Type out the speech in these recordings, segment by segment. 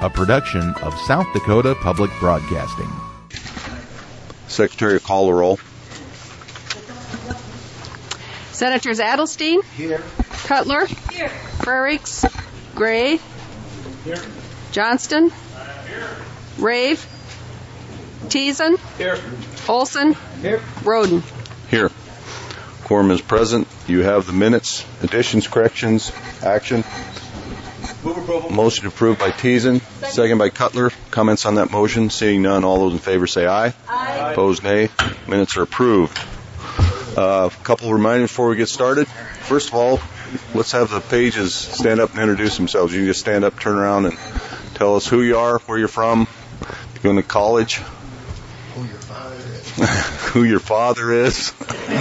a production of South Dakota Public Broadcasting. Secretary, call the roll. Senators Adelstein. Here. Cutler. Here. Frerichs. Gray. Here. Johnston. Here. Rave. Teason. Here. Olson. Here. Roden. Here. Quorum is present. You have the minutes, additions, corrections, action. Move approval. Motion approved by Teason, second by Cutler. Comments on that motion? Seeing none, all those in favor say aye. Aye. Opposed, nay. Minutes are approved. A couple of reminders before we get started. First of all, let's have the pages stand up and introduce themselves. You can just stand up, turn around, and tell us who you are, where you're from, if you're going to college, Who your father is. who your father is.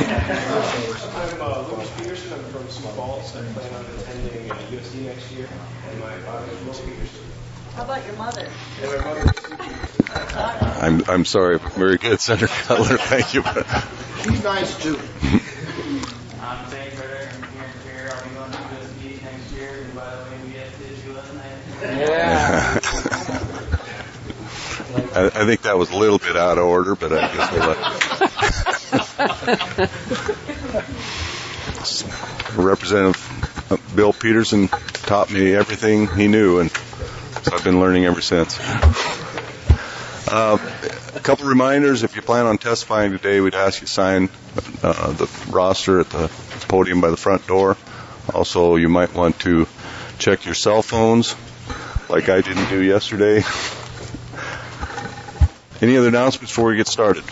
I'm Lucas Peterson. I'm from Sioux Falls. I plan on attending USD next year, and my father is Will Peterson. How about your mother? And my mother is Sue Peterson. I'm sorry. Very good, Senator Cutler. Thank you. She's nice too. I'm Zane Ritter. I'm here in Fair. I'll be going to USD next year. And by the way, we get to I think that was a little bit out of order, but I guess we'll let Representative Bill Peterson taught me everything he knew, and so I've been learning ever since. A couple reminders. If you plan on testifying today, we'd ask you to sign the roster at the podium by the front door. Also, you might want to check your cell phones, like I didn't do yesterday. Any other announcements before we get started?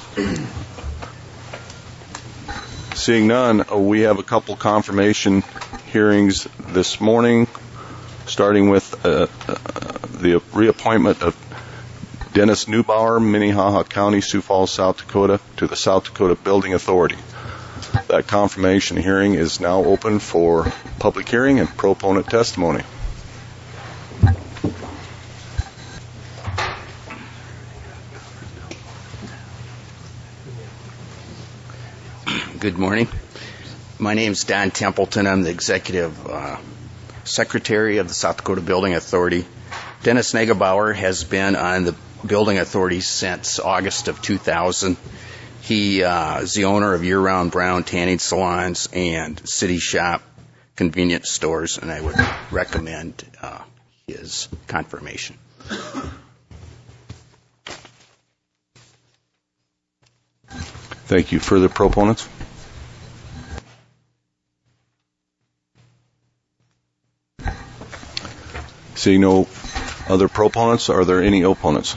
Seeing none, we have a couple confirmation hearings this morning, starting with the reappointment of Dennis Neubauer, Minnehaha County, Sioux Falls, South Dakota, to the South Dakota Building Authority. That confirmation hearing is now open for public hearing and proponent testimony. Good morning. My name is Don Templeton. I'm the Executive Secretary of the South Dakota Building Authority. Dennis Neubauer has been on the Building Authority since August of 2000. He is the owner of year-round Brown tanning salons and City Shop convenience stores, and I would recommend his confirmation. Thank you. Further proponents? Seeing no other proponents, are there any opponents?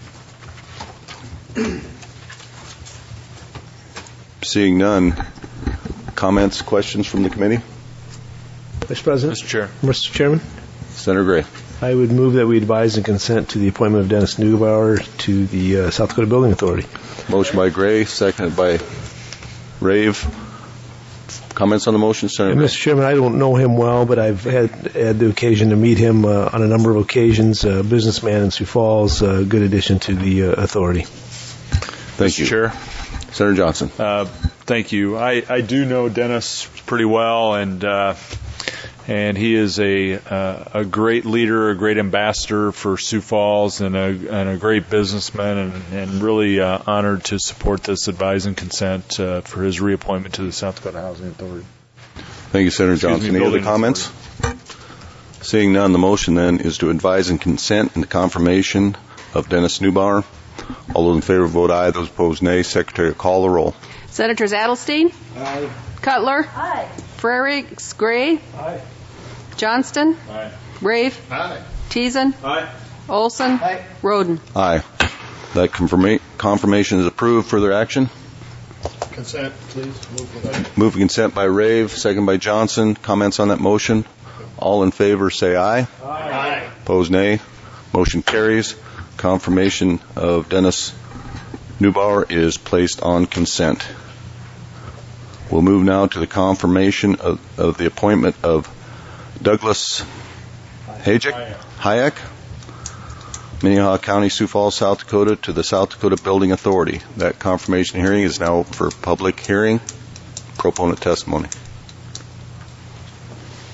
Seeing none, comments, questions from the committee? Mr. President. Mr. Chairman. Senator Gray. I would move that we advise and consent to the appointment of Dennis Neubauer to the South Dakota Building Authority. Motion by Gray, seconded by Rave. Comments on the motion, Senator Gray? Mr. Chairman, I don't know him well, but I've had the occasion to meet him on a number of occasions. A businessman in Sioux Falls, a good addition to the authority. Thank you. Chair. Senator Johnson. Thank you. I do know Dennis pretty well, and he is a great leader, a great ambassador for Sioux Falls, and a great businessman, and really honored to support this advise and consent for his reappointment to the South Dakota Housing Authority. Thank you, Senator Johnson. Any other comments? Seeing none, the motion then is to advise and consent in the confirmation of Dennis Neubauer. All those in favor vote aye. Those opposed nay. Secretary, call the roll. Senators Adelstein. Aye. Cutler. Aye. Frerichs. Gray. Aye. Johnston. Aye. Rave. Aye. Teason. Aye. Olson. Aye. Roden. Aye. That confirmation is approved. Further action? Consent, please. Move Move consent by Rave, second by Johnson. Comments on that motion? All in favor say aye. Aye. Opposed nay. Motion carries. Confirmation of Dennis Neubauer is placed on consent. We'll move now to the confirmation of the appointment of Douglas Hayek, Minnehaha County, Sioux Falls, South Dakota, to the South Dakota Building Authority. That confirmation hearing is now for public hearing. Proponent testimony.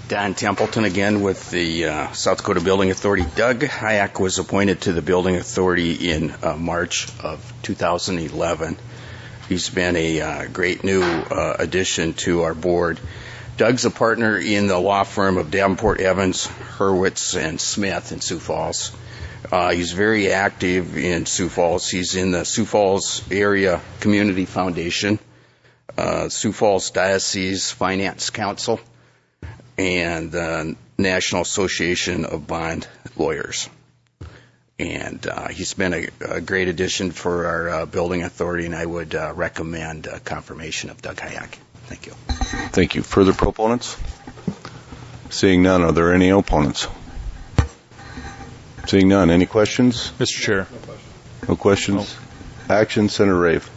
Don Templeton again with the South Dakota Building Authority. Doug Hayek was appointed to the Building Authority in March of 2011. He's been a great new addition to our board. Doug's a partner in the law firm of Davenport, Evans, Hurwitz, and Smith in Sioux Falls. He's very active in Sioux Falls. He's in the Sioux Falls Area Community Foundation, Sioux Falls Diocese Finance Council, and the National Association of Bond Lawyers. And he's been a great addition for our building authority, and I would recommend confirmation of Doug Hayek. Thank you. Thank you. Further proponents? Seeing none, are there any opponents? Seeing none, any questions? Mr. Chair. No questions? Action, Senator Rave.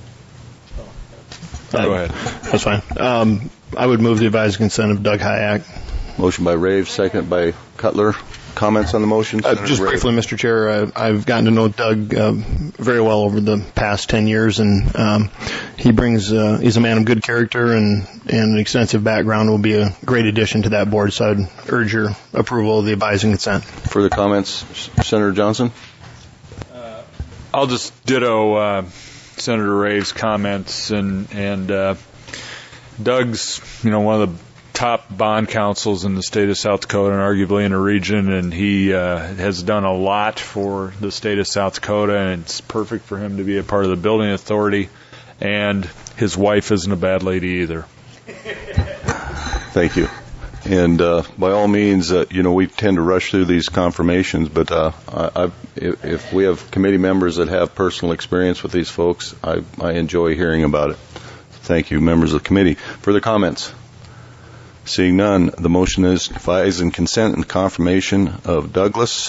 Go ahead. That's fine. I would move the advisory consent of Doug Hayek. Motion by Rave, second by Cutler. Comments on the motion? Just Rave. briefly, Mr. Chair, I've gotten to know Doug very well over the past 10 years, and he's a man of good character and an extensive background, will be a great addition to that board, so I'd urge your approval of the advising consent. Further comments? Senator Johnson? I'll just ditto Senator Rave's comments, and Doug's, one of the top bond counsels in the state of South Dakota and arguably in the region, and he has done a lot for the state of South Dakota, and it's perfect for him to be a part of the building authority, and his wife isn't a bad lady either. Thank you. And by all means, we tend to rush through these confirmations, but if we have committee members that have personal experience with these folks, I enjoy hearing about it. Thank you, members of the committee. Further comments? Seeing none, the motion is advising consent and confirmation of Douglas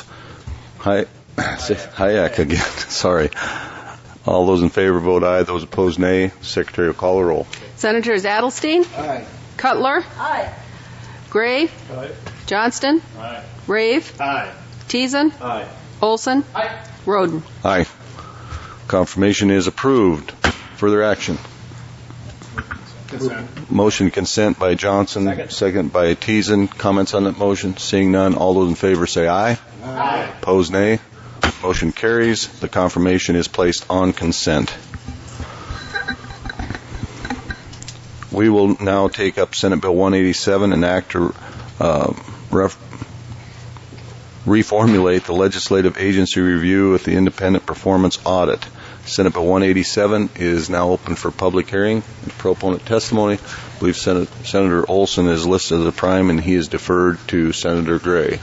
Hayek again. Sorry. All those in favor vote aye. Those opposed, nay. Secretary will call the roll. Senators Adelstein? Aye. Cutler? Aye. Gray? Aye. Johnston? Aye. Rave? Aye. Teason? Aye. Olson? Aye. Roden? Aye. Confirmation is approved. Further action. Consent. Motion consent by Johnson, second by Teason. Comments on that motion? Seeing none, all those in favor say aye. Aye. Opposed, nay. Motion carries. The confirmation is placed on consent. We will now take up Senate Bill 187, an act to reformulate the legislative agency review with the independent performance audit. Senate Bill 187 is now open for public hearing and proponent testimony. I believe Senator Olson is listed as a prime, and he is deferred to Senator Gray.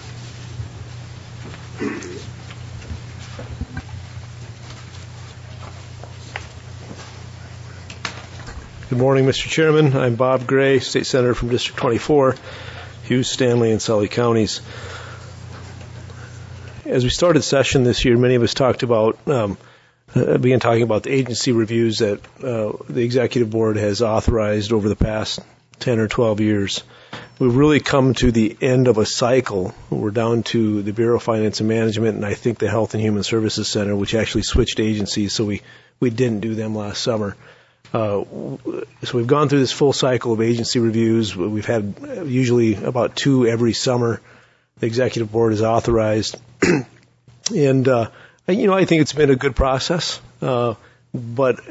Good morning, Mr. Chairman. I'm Bob Gray, State Senator from District 24, Hughes, Stanley, and Sully counties. As we started session this year, many of us began talking about the agency reviews that the Executive Board has authorized over the past 10 or 12 years. We've really come to the end of a cycle. We're down to the Bureau of Finance and Management, and I think the Health and Human Services Center, which actually switched agencies, so we didn't do them last summer. So we've gone through this full cycle of agency reviews. We've had usually about 2 every summer. The Executive Board has authorized. And I think it's been a good process, but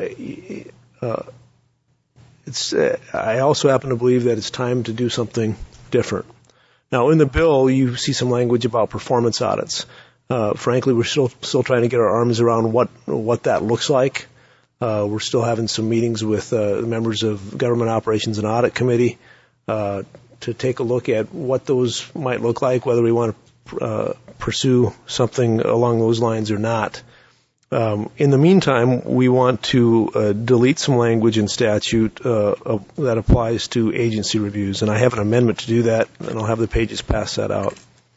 I also happen to believe that it's time to do something different. Now, in the bill, you see some language about performance audits. Frankly, we're still trying to get our arms around what that looks like. We're still having some meetings with members of Government Operations and Audit Committee to take a look at what those might look like, whether we want to pursue something along those lines or not. In the meantime, we want to delete some language in statute that applies to agency reviews, and I have an amendment to do that, and I'll have the pages pass that out.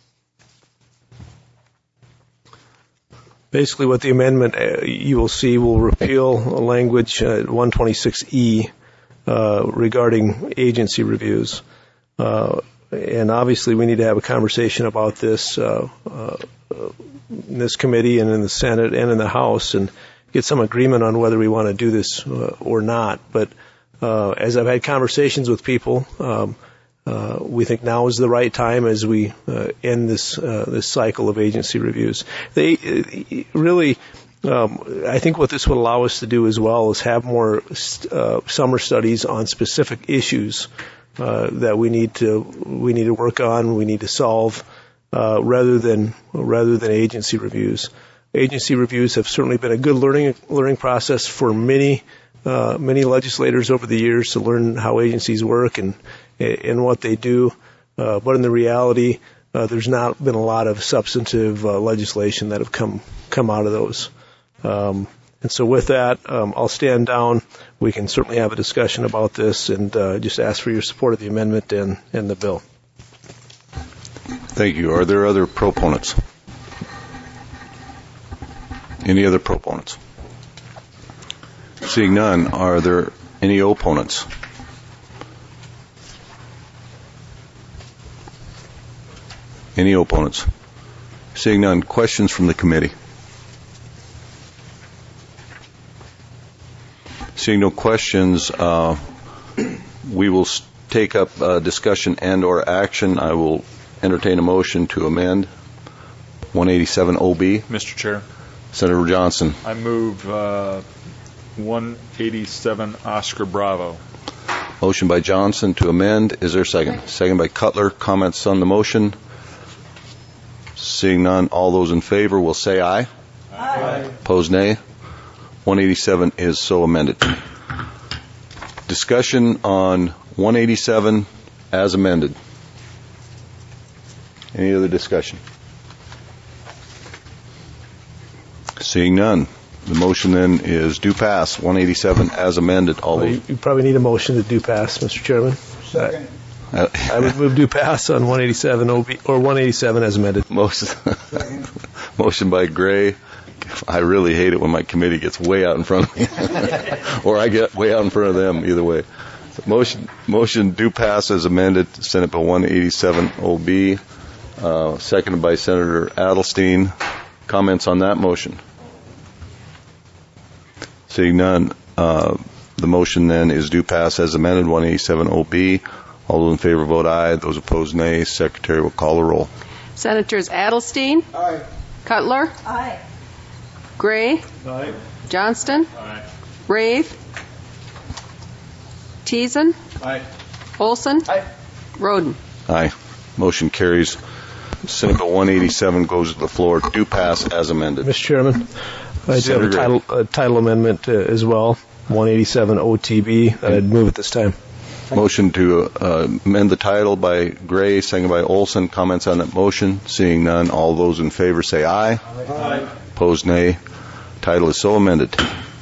Basically, what the amendment you will see will repeal language 126E regarding agency reviews. And obviously, we need to have a conversation about this in this committee and in the Senate and in the House and get some agreement on whether we want to do this or not. But as I've had conversations with people, we think now is the right time as we end this cycle of agency reviews. I think what this would allow us to do as well is have more summer studies on specific issues that we need to work on, we need to solve, rather than agency reviews. Agency reviews have certainly been a good learning process for many legislators over the years to learn how agencies work and what they do. But in the reality, there's not been a lot of substantive legislation that have come out of those. And so with that, I'll stand down. We can certainly have a discussion about this and just ask for your support of the amendment and the bill. Thank you. Are there other proponents? Any other proponents? Seeing none, are there any opponents? Any opponents? Seeing none, questions from the committee? Seeing no questions, we will take up discussion and or action. I will entertain a motion to amend 187 OB. Mr. Chair. Senator Johnson. I move 187 Oscar Bravo. Motion by Johnson to amend. Is there a second? Second by Cutler. Comments on the motion? Seeing none, all those in favor will say aye. Aye. Opposed, nay. 187 is so amended. Discussion on 187 as amended. Any other discussion? Seeing none. The motion then is do pass 187 as amended. You probably need a motion to do pass, Mr. Chairman. Second. I would move do pass on 187 OB or 187 as amended. Motion by Gray. I really hate it when my committee gets way out in front of me, or I get way out in front of them. Either way, motion do pass as amended. Senate Bill 187 OB, seconded by Senator Adelstein. Comments on that motion? Seeing none, the motion then is do pass as amended. 187 OB. All those in favor vote aye. Those opposed, nay. Secretary will call the roll. Senators Adelstein. Aye. Cutler. Aye. Gray. Aye. Johnston. Aye. Rave. Teason. Aye. Olson. Aye. Roden. Aye. Motion carries. Senate Bill 187 goes to the floor. Do pass as amended. Mr. Chairman, I do have a title amendment as well, 187 OTB, that I'd move at this time. Motion to amend the title by Gray, seconded by Olson. Comments on that motion? Seeing none, all those in favor say aye. Aye. Opposed, nay. Title is so amended.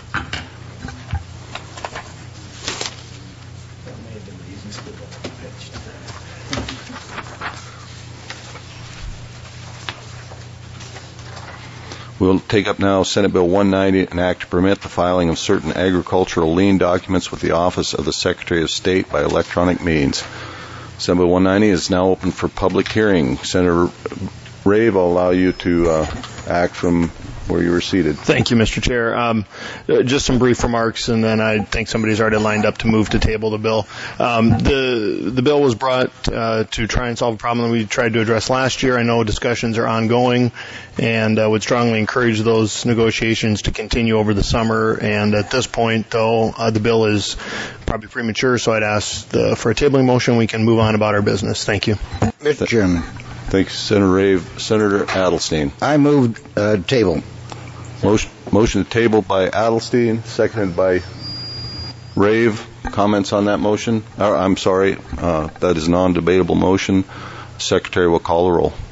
We'll take up now Senate Bill 190, an act to permit the filing of certain agricultural lien documents with the Office of the Secretary of State by electronic means. Senate Bill 190 is now open for public hearing. Senator Rave, I'll allow you to act from where you were seated. Thank you, Mr. Chair. Just some brief remarks, and then I think somebody's already lined up to move to table the bill. The bill was brought to try and solve a problem that we tried to address last year. I know discussions are ongoing, and I would strongly encourage those negotiations to continue over the summer. And at this point, though, the bill is probably premature, so I'd ask for a tabling motion. We can move on about our business. Thank you. Mr. Chairman. Thanks, Senator Rave. Senator Adelstein. I moved table. Motion to table by Adelstein, seconded by Rave. Comments on that motion? I'm sorry, that is a non-debatable motion. Secretary will call the roll.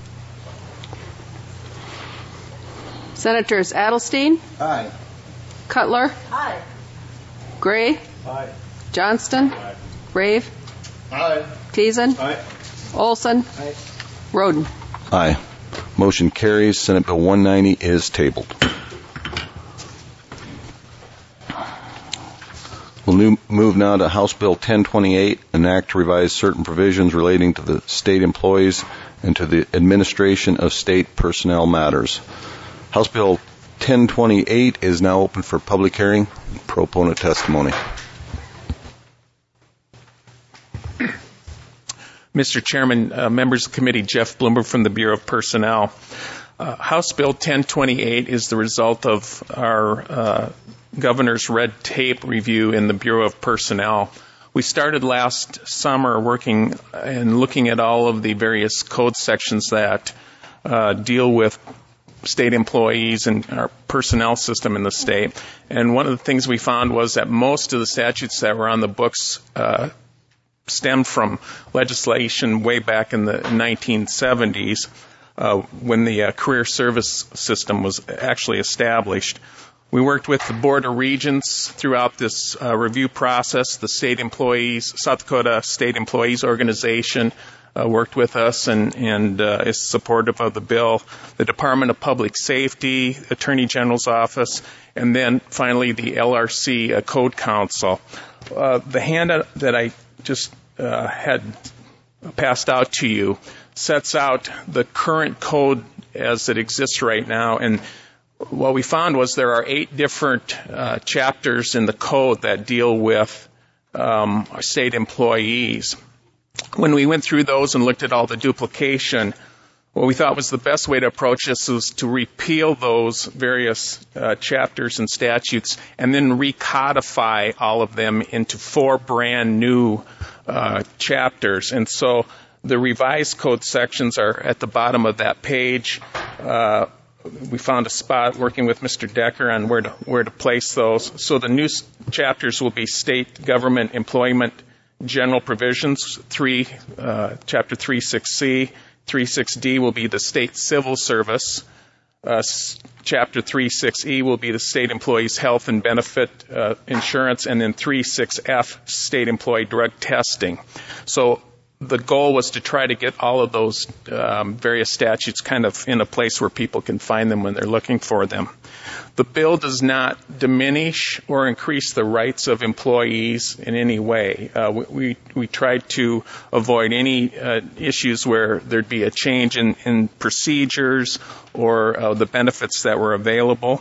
Senators Adelstein. Aye. Cutler. Aye. Gray. Aye. Johnston. Aye. Rave. Aye. Teason. Aye. Olson. Aye. Roden. Aye. Motion carries. Senate Bill 190 is tabled. We'll move now to House Bill 1028, an act to revise certain provisions relating to the state employees and to the administration of state personnel matters. House Bill 1028 is now open for public hearing. Proponent testimony. Mr. Chairman, members of the committee, Jeff Bloomberg from the Bureau of Personnel. House Bill 1028 is the result of our governor's red tape review in the Bureau of Personnel. We started last summer working and looking at all of the various code sections that deal with state employees and our personnel system in the state. And one of the things we found was that most of the statutes that were on the books stemmed from legislation way back in the 1970s when the career service system was actually established. We worked with the Board of Regents throughout this review process. The state employees, South Dakota State Employees Organization, worked with us and is supportive of the bill. The Department of Public Safety, Attorney General's Office, and then finally the LRC Code Council. The handout that I just had passed out to you sets out the current code as it exists right now. And what we found was there are 8 different chapters in the code that deal with our state employees. When we went through those and looked at all the duplication, what we thought was the best way to approach this was to repeal those various chapters and statutes and then recodify all of them into 4 brand new chapters. And so the revised code sections are at the bottom of that page. We found a spot working with Mr. Decker on where to place those. So the new chapters will be State Government Employment General Provisions, Chapter 36C. 36D will be the State Civil Service. Chapter 36E will be the State Employees Health and Benefit Insurance, and then 36F, State Employee Drug Testing. So the goal was to try to get all of those various statutes kind of in a place where people can find them when they're looking for them. The bill does not diminish or increase the rights of employees in any way. We tried to avoid any issues where there'd be a change in procedures or the benefits that were available.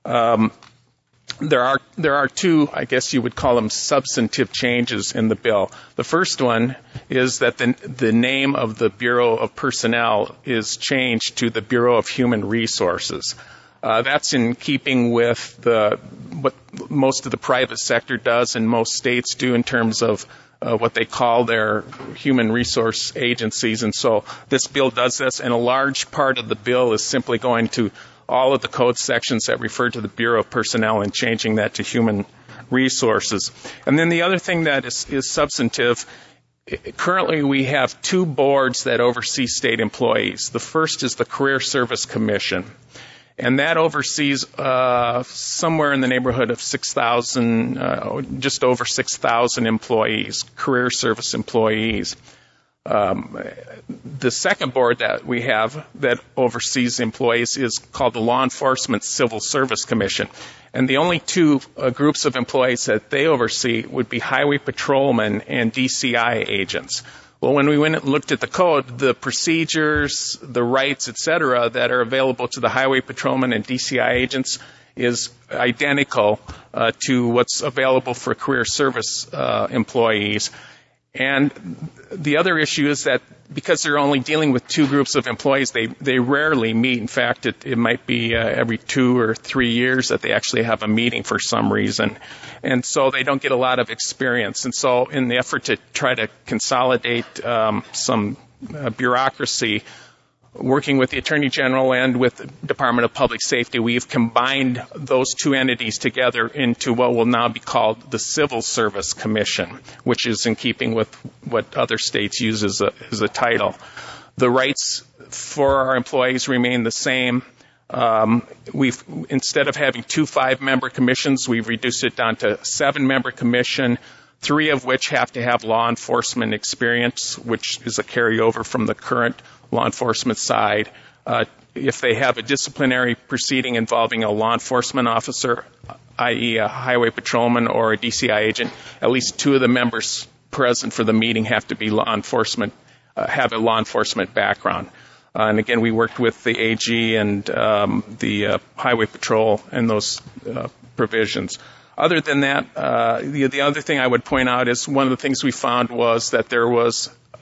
There are 2, I guess you would call them, substantive changes in the bill. The first one is that the name of the Bureau of Personnel is changed to the Bureau of Human Resources. That's in keeping with what most of the private sector does and most states do in terms of what they call their human resource agencies. And so this bill does this, and a large part of the bill is simply going to all of the code sections that refer to the Bureau of Personnel and changing that to human resources. And then the other thing that is substantive, currently we have 2 boards that oversee state employees. The first is the Career Service Commission, and that oversees somewhere in the neighborhood of 6,000, just over 6,000 employees, career service employees. The second board that we have that oversees employees is called the Law Enforcement Civil Service Commission. And the only 2 groups of employees that they oversee would be highway patrolmen and DCI agents. Well, when we went and looked at the code, the procedures, the rights, et cetera, that are available to the highway patrolmen and DCI agents is identical to what's available for career service employees. And the other issue is that because they're only dealing with 2 groups of employees, they rarely meet. In fact, it might be every 2 or 3 years that they actually have a meeting for some reason. And so they don't get a lot of experience. And so in the effort to try to consolidate some bureaucracy, working with the Attorney General and with the Department of Public Safety, we've combined those 2 entities together into what will now be called the Civil Service Commission, which is in keeping with what other states use as a title. The rights for our employees remain the same. Instead of having 2 5-member commissions, we've reduced it down to 7-member commission, 3 of which have to have law enforcement experience, which is a carryover from the current law enforcement side. If they have a disciplinary proceeding involving a law enforcement officer, i.e. a highway patrolman or a DCI agent, at least 2 of the members present for the meeting have to be law enforcement, have a law enforcement background. And again, we worked with the AG and the highway patrol and those provisions. Other than that, the other thing I would point out is one of the things we found was that there was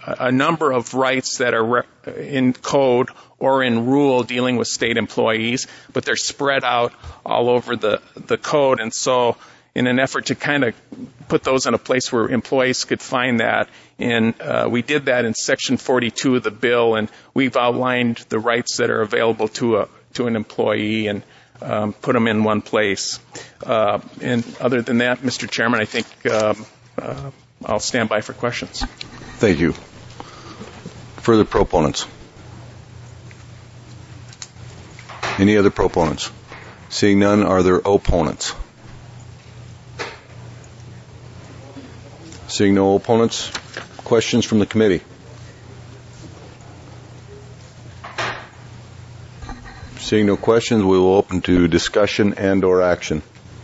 a number of rights that are in code or in rule dealing with state employees, but they're spread out all over the code. And so in an effort to kind of put those in a place where employees could find that, and we did that in Section 42 of the bill, and we've outlined the rights that are available to an employee and put them in one place. And other than that, Mr. Chairman, I think I'll stand by for questions. Thank you. Further proponents? Any other proponents? Seeing none, are there opponents? Seeing no opponents, questions from the committee? Seeing no questions, we will open to discussion and/or action.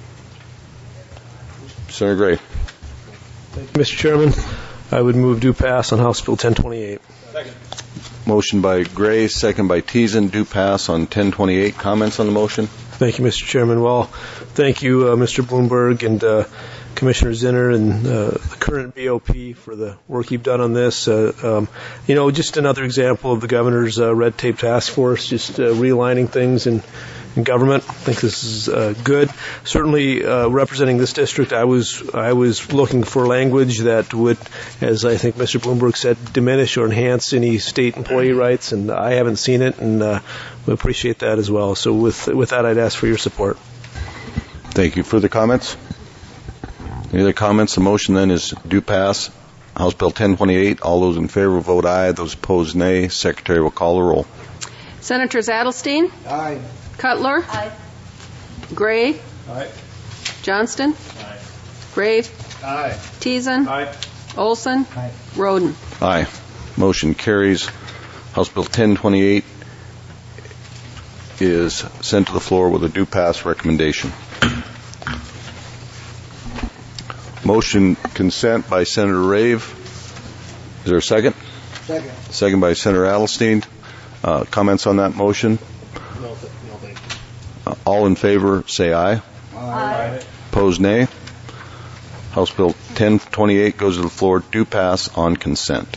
Senator Gray. Thank you, Mr. Chairman. I would move due pass on House Bill 1028. Second. Motion by Gray, second by Teason, due pass on 1028. Comments on the motion? Thank you, Mr. Chairman. Well, thank you, Mr. Bloomberg and Commissioner Zinner and the current BOP for the work you've done on this. Just another example of the governor's red tape task force, just realigning things in government. I think this is good. Certainly, representing this district, I was looking for language that would, as I think Mr. Bloomberg said, diminish or enhance any state employee rights, and I haven't seen it, and we appreciate that as well. So with that, I'd ask for your support. Thank you. Further comments? Any other comments? The motion then is due pass. House Bill 1028. All those in favor vote aye. Those opposed, nay. Secretary will call the roll. Senators Adelstein? Aye. Cutler? Aye. Gray? Aye. Johnston? Aye. Graves? Aye. Teason? Aye. Olson? Aye. Roden? Aye. Motion carries. House Bill 1028 is sent to the floor with a due pass recommendation. Motion consent by Senator Rave. Is there a second? Second. Second by Senator Adelstein. Comments on that motion? No, thank you. All in favor, say aye. Aye. Opposed, nay. House Bill 1028 goes to the floor. Due pass on consent.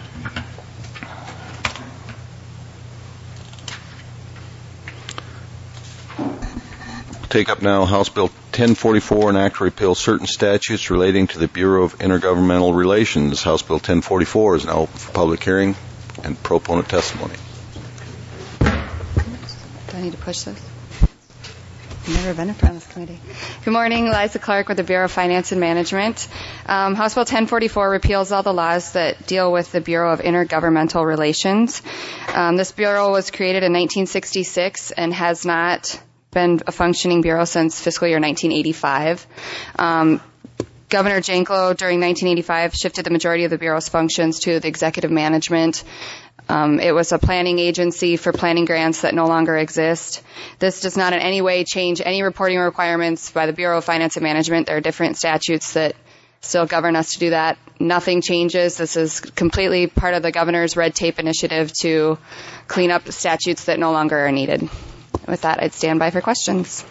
Take up now House Bill 1044, an act to repeal certain statutes relating to the Bureau of Intergovernmental Relations. House Bill 1044 is now open for public hearing and proponent testimony. Do I need to push this? I've never been in front of this committee. Good morning, Liza Clark with the Bureau of Finance and Management. House Bill 1044 repeals all the laws that deal with the Bureau of Intergovernmental Relations. This bureau was created in 1966 and has not been a functioning bureau since fiscal year 1985. Governor Janklow during 1985 shifted the majority of the bureau's functions to the executive management. It was a planning agency for planning grants that no longer exist. This does not in any way change any reporting requirements by the Bureau of Finance and Management. There are different statutes that still govern us to do that. Nothing changes. This is completely part of the governor's red tape initiative to clean up statutes that no longer are needed. With that, I'd stand by for questions.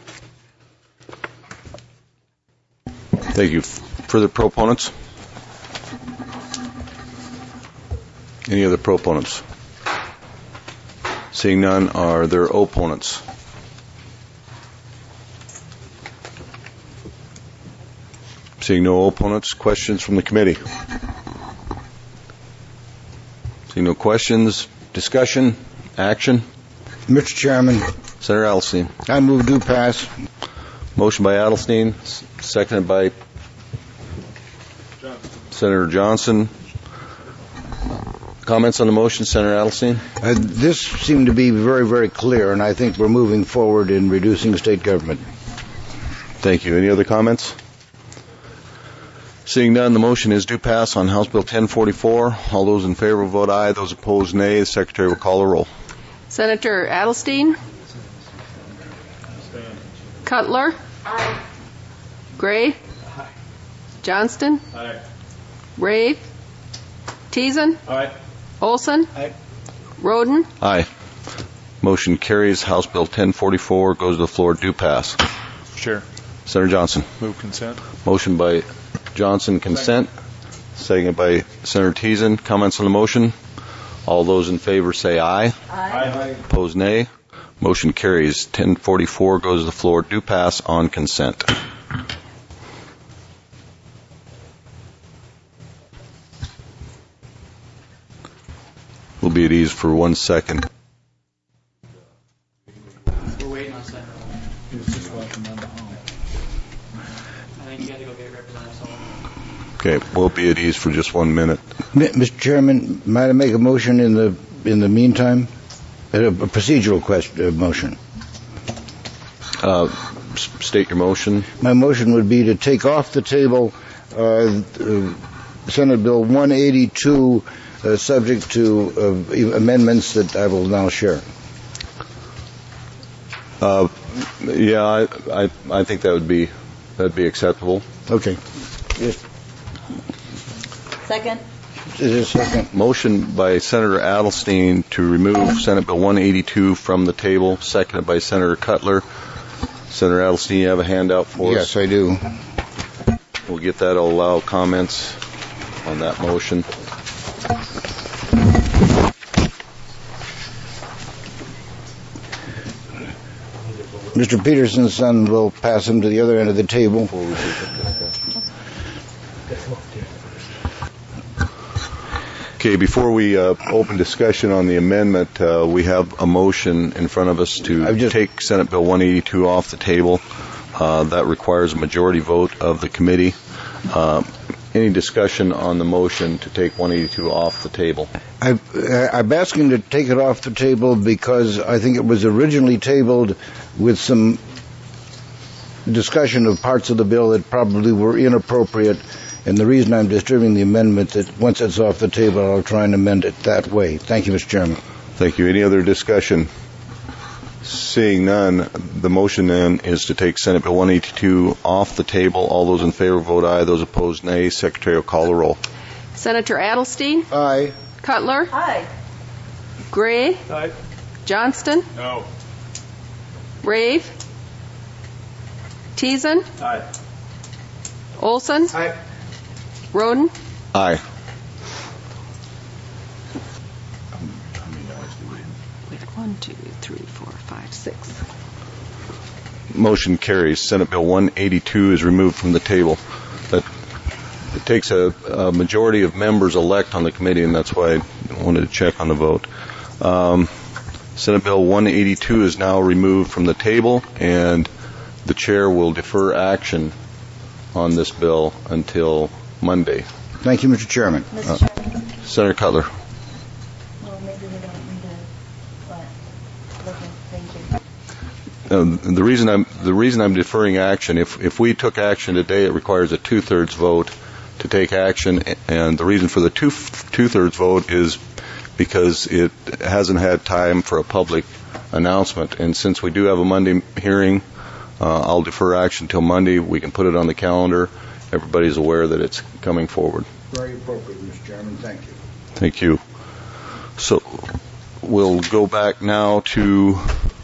Thank you. Further proponents? Any other proponents? Seeing none, are there opponents? Seeing no opponents, questions from the committee? Seeing no questions, discussion, action? Mr. Chairman, Senator Adelstein. I move due pass. Motion by Adelstein, seconded by Senator Johnson. Comments on the motion, Senator Adelstein? This seemed to be very, very clear, and I think we're moving forward in reducing state government. Thank you. Any other comments? Seeing none, the motion is due pass on House Bill 1044. All those in favor vote aye. Those opposed, nay. The Secretary will call the roll. Senator Adelstein? Cutler? Aye. Gray? Aye. Johnston? Aye. Rave? Teason? Aye. Olson? Aye. Roden? Aye. Motion carries. House Bill 1044 goes to the floor. Due pass. Chair. Senator Johnson. Move consent. Motion by Johnson, consent. Seconded by Senator Teason. Comments on the motion? All those in favor say aye. Aye. Opposed, nay. Motion carries. 1044 goes to the floor. Do pass on consent. We'll be at ease for 1 second. We're waiting on Senator. I think you got to go get Representative Sullivan. Okay, we'll be at ease for just 1 minute. Mr. Chairman, might I make a motion in the meantime? A procedural motion. State your motion. My motion would be to take off the table Senate Bill 182, subject to amendments that I will now share. Yeah, I think that'd be acceptable. Okay. Yes. Second. Is there a second? Motion by Senator Adelstein to remove Senate Bill 182 from the table, seconded by Senator Cutler. Senator Adelstein, you have a handout for us? Yes, I do. We'll get that. I'll allow comments on that motion. Mr. Peterson's son will pass him to the other end of the table. Okay, before we open discussion on the amendment, we have a motion in front of us to take Senate Bill 182 off the table. That requires a majority vote of the committee. Any discussion on the motion to take 182 off the table? I'm asking to take it off the table because I think it was originally tabled with some discussion of parts of the bill that probably were inappropriate. And the reason I'm distributing the amendment that once it's off the table, I'll try and amend it that way. Thank you, Mr. Chairman. Thank you. Any other discussion? Seeing none, the motion then is to take Senate Bill 182 off the table. All those in favor vote aye. Those opposed, nay. Secretary will call the roll. Senator Adelstein? Aye. Cutler? Aye. Gray? Aye. Johnston? No. Rave? Teason? Aye. Olson? Aye. Roden? Aye. Wait, 1, 2, 3, 4, 5, 6. Motion carries. Senate Bill 182 is removed from the table. It takes a majority of members elect on the committee, and that's why I wanted to check on the vote. Senate Bill 182 is now removed from the table, and the chair will defer action on this bill until Monday. Thank you, Mr. Chairman. Mr. Chairman. Senator Cutler. Well, maybe we don't need to. Thank you. The reason I'm deferring action, if we took action today, it requires a 2/3 vote to take action, and the reason for the two-thirds vote is because it hasn't had time for a public announcement. And since we do have a Monday hearing, I'll defer action till Monday. We can put it on the calendar. Everybody's aware that it's coming forward. Very appropriate, Mr. Chairman. Thank you. Thank you. So we'll go back now to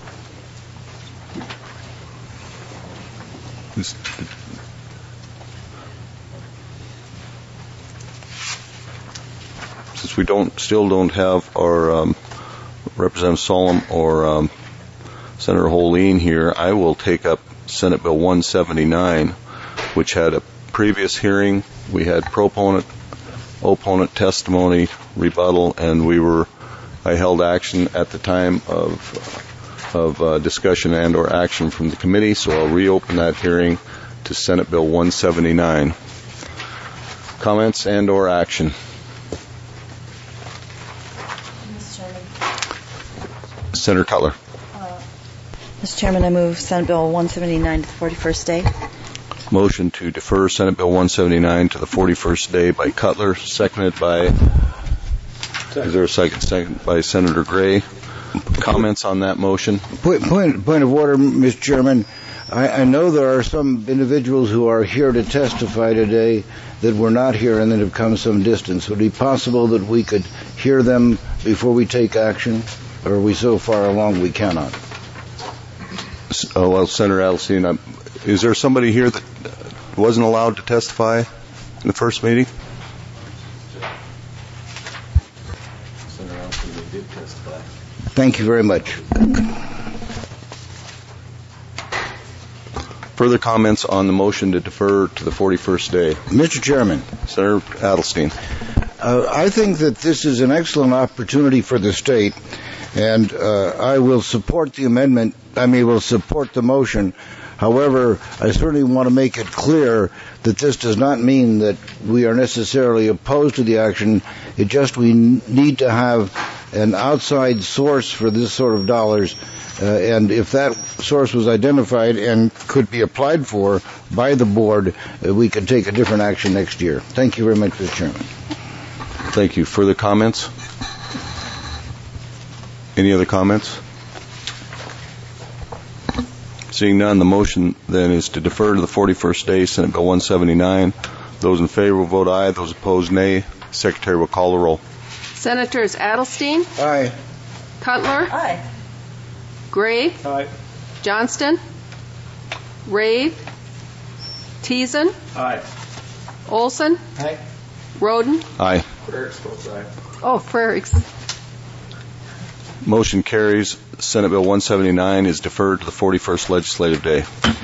since we still don't have our Representative Solom or Senator Holeen here, I will take up Senate Bill 179, which had a previous hearing. We had proponent, opponent testimony, rebuttal, and I held action at the time of discussion and or action from the committee, so I'll reopen that hearing to Senate Bill 179. Comments and or action? Mr. Chairman. Senator Cutler. Mr. Chairman, I move Senate Bill 179 to the 41st day. Motion to defer Senate Bill 179 to the 41st day by Cutler, seconded by, is there a second? Second by Senator Gray. Comments on that motion? Point of order, Mr. Chairman. I know there are some individuals who are here to testify today that were not here and that have come some distance. Would it be possible that we could hear them before we take action? Or are we so far along we cannot? Well, Senator Adelstein, is there somebody here that wasn't allowed to testify in the first meeting? Thank you very much. Further comments on the motion to defer to the 41st day? Mr. Chairman. Senator Adelstein. I think that this is an excellent opportunity for the state, and I will support the amendment. Will support the motion. However, I certainly want to make it clear that this does not mean that we are necessarily opposed to the action. It just we need to have an outside source for this sort of dollars, and if that source was identified and could be applied for by the board, we could take a different action next year. Thank you very much, Mr. Chairman. Thank you. Further comments? Any other comments? Seeing none, the motion then is to defer to the 41st day, Senate Bill 179. Those in favor will vote aye. Those opposed, nay. Secretary will call the roll. Senators Adelstein? Aye. Cutler? Aye. Gray? Aye. Johnston? Rave? Teason? Aye. Olson? Aye. Roden? Aye. Frericks votes aye. Oh, Frericks. Motion carries. Senate Bill 179 is deferred to the 41st legislative day.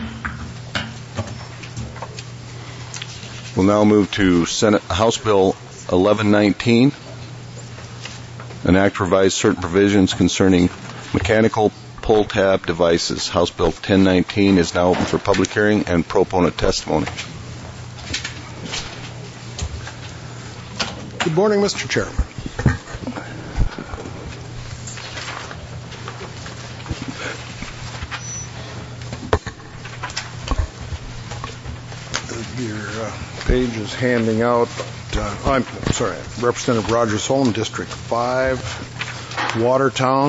We'll now move to House Bill 1119, an act to revise certain provisions concerning mechanical pull-tab devices. House Bill 1019 is now open for public hearing and proponent testimony. Good morning, Mr. Chairman. Your page is handing out, I'm sorry, Representative Rogers Holm, District 5, Watertown.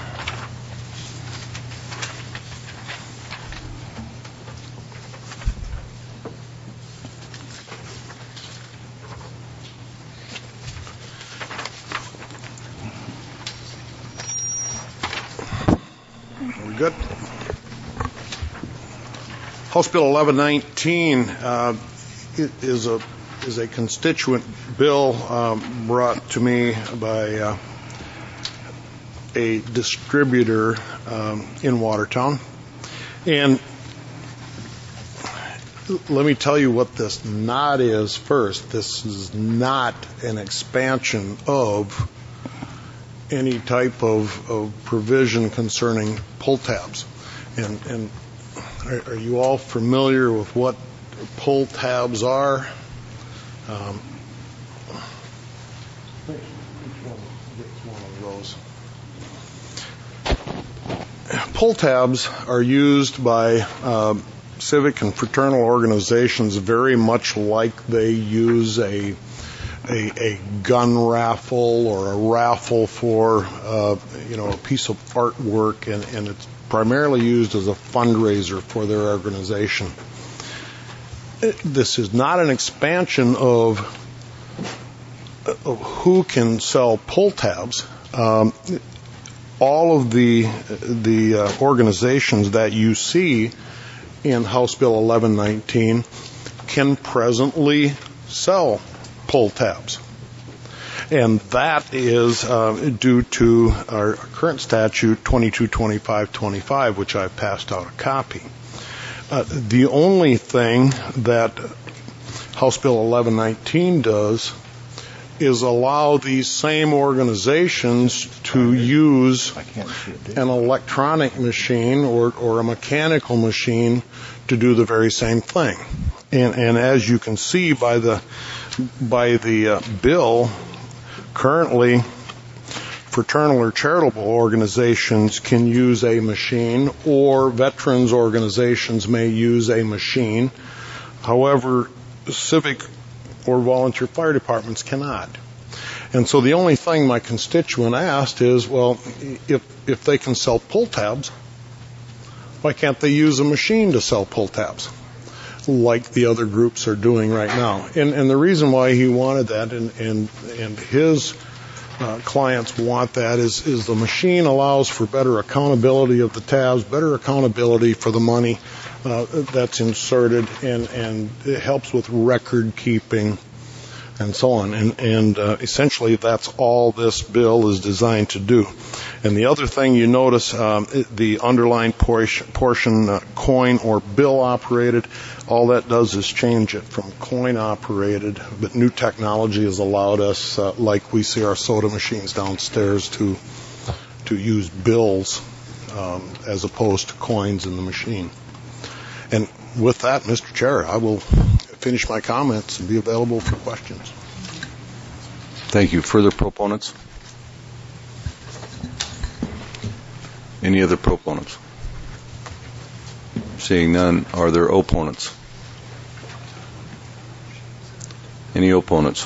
Are we good? House Bill 1119 is a constituent bill brought to me by a distributor in Watertown. And let me tell you what this not is first. This is not an expansion of any type of provision concerning pull tabs. And are you all familiar with what pull tabs are? Each one gets one of those. Pull tabs are used by civic and fraternal organizations very much like they use a gun raffle or a raffle for a piece of artwork, and it's primarily used as a fundraiser for their organization. This is not an expansion of who can sell pull tabs. All of the organizations that you see in House Bill 1119 can presently sell pull tabs. And that is due to our current statute 222525, which I've passed out a copy. The only thing that House Bill 1119 does is allow these same organizations to use an electronic machine or a mechanical machine to do the very same thing. And as you can see by the bill, currently fraternal or charitable organizations can use a machine, or veterans organizations may use a machine. However, civic or volunteer fire departments cannot. And so the only thing my constituent asked is, well, if they can sell pull tabs, why can't they use a machine to sell pull tabs like the other groups are doing right now? And the reason why he wanted that and his clients want that is the machine allows for better accountability of the tabs, better accountability for the money that's inserted, and it helps with record keeping and so on. And essentially that's all this bill is designed to do. And the other thing you notice, the underlined portion, coin or bill operated, all that does is change it from coin operated, but new technology has allowed us, like we see our soda machines downstairs, to use bills as opposed to coins in the machine. And with that, Mr. Chair, I will finish my comments and be available for questions. Thank you. Further proponents? Any other proponents? Seeing none, are there opponents? Any opponents?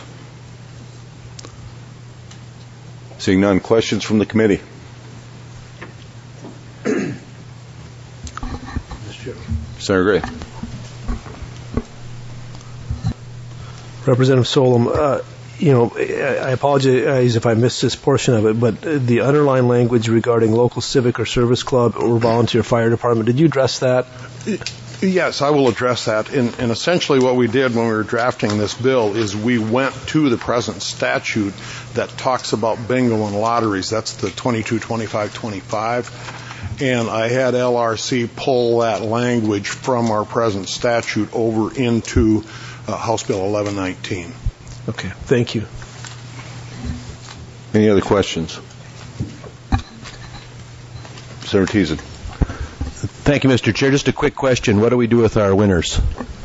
Seeing none, questions from the committee? Senator Gray. Representative Solom, I apologize if I missed this portion of it, but the underlying language regarding local civic or service club or volunteer fire department, did you address that? Yes, I will address that. And essentially what we did when we were drafting this bill is we went to the present statute that talks about bingo and lotteries. That's the 222525. And I had LRC pull that language from our present statute over into House Bill 1119. Okay, thank you. Any other questions? Senator Teason. Thank you, Mr. Chair. Just a quick question. What do we do with our winners?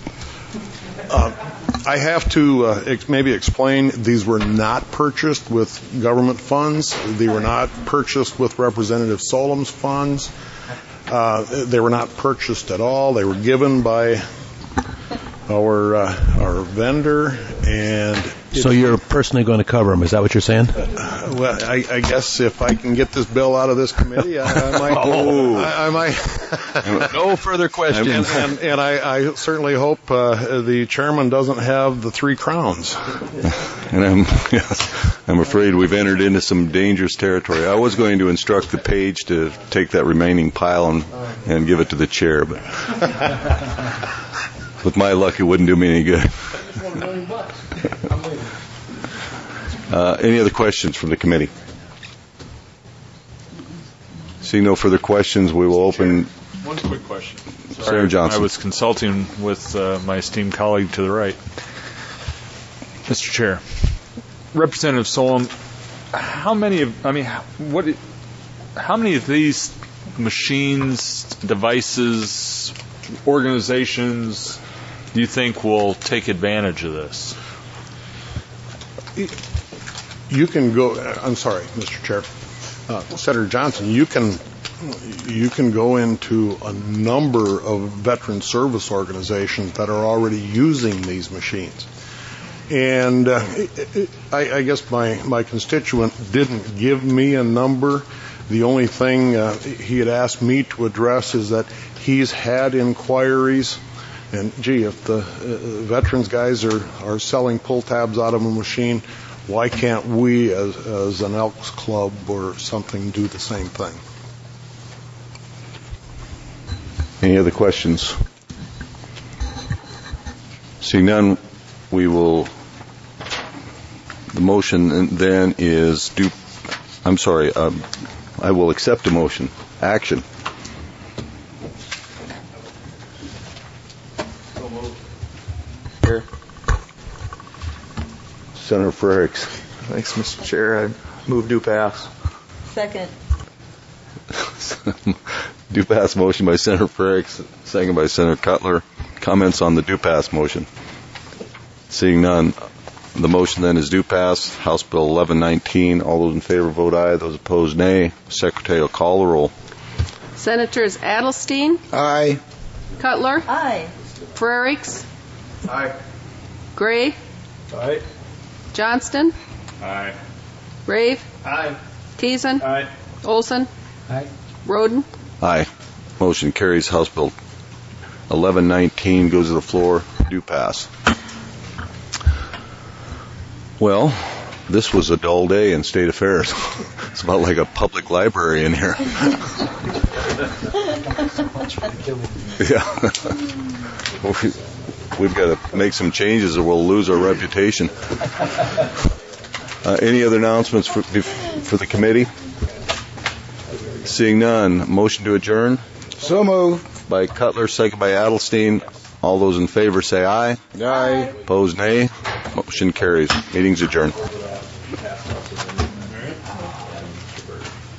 I have to maybe explain these were not purchased with government funds. They were not purchased with Representative Solom's funds. They were not purchased at all. They were given by our vendor, and so you're personally going to cover them. Is that what you're saying? Well, I guess if I can get this bill out of this committee, I might. I might. No further questions. And I certainly hope the chairman doesn't have the 3 crowns. And I'm afraid we've entered into some dangerous territory. I was going to instruct the page to take that remaining pile and give it to the chair, but with my luck, it wouldn't do me any good. Any other questions from the committee? Seeing no further questions, we will open. One quick question. Senator Johnson. I was consulting with my esteemed colleague to the right. Mr. Chair, Representative Solom, how many of these machines, devices, organizations do you think will take advantage of this? You can go. I'm sorry, Mr. Chair. Senator Johnson, you can go into a number of veteran service organizations that are already using these machines. And I guess my constituent didn't give me a number. The only thing he had asked me to address is that he's had inquiries. And, gee, if the veterans guys are selling pull tabs out of a machine, why can't we, as an Elks Club or something, do the same thing? Any other questions? Seeing none, we will. The motion then is I will accept a motion. Action. Senator Frericks. Thanks, Mr. Chair. I move due pass. Second. Due pass motion by Senator Frericks, second by Senator Cutler. Comments on the due pass motion? Seeing none, the motion then is due pass. House Bill 1119. All those in favor vote aye. Those opposed, nay. Secretary will call the roll. Senators Adelstein. Aye. Cutler. Aye. Frericks. Aye. Gray. Aye. Johnston. Aye. Rave. Aye. Teason. Aye. Olson. Aye. Roden. Aye. Motion carries. House Bill 1119 goes to the floor. Due pass. Well, this was a dull day in state affairs. It's about like a public library in here. Yeah. we've got to make some changes or we'll lose our reputation. Any other announcements for the committee? Seeing none, motion to adjourn. So moved. By Cutler, second by Adelstein. All those in favor say aye. Aye. Opposed, nay. Motion carries. Meeting's adjourned.